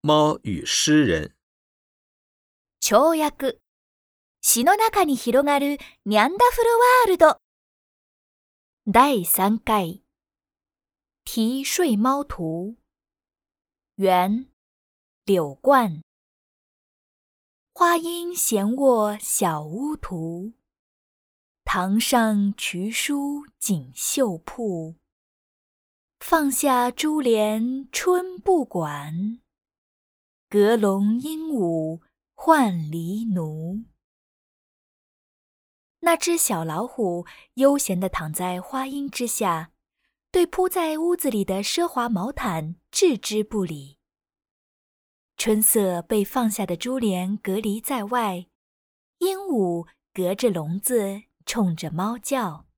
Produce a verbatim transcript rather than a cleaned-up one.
猫与诗人。 跳躍。詩の中に広がるニャンダフルワールド。だいさん回。题睡猫图。元，柳冠。花阴闲卧小屋图，堂上瞿书锦绣铺。放下珠帘春不管，阁笼鹦鹉换狸奴。那只小老虎悠闲地躺在花荫之下，对铺在屋子里的奢华毛毯置之不理。春色被放下的珠帘隔离在外，鹦鹉隔着笼子冲着猫叫。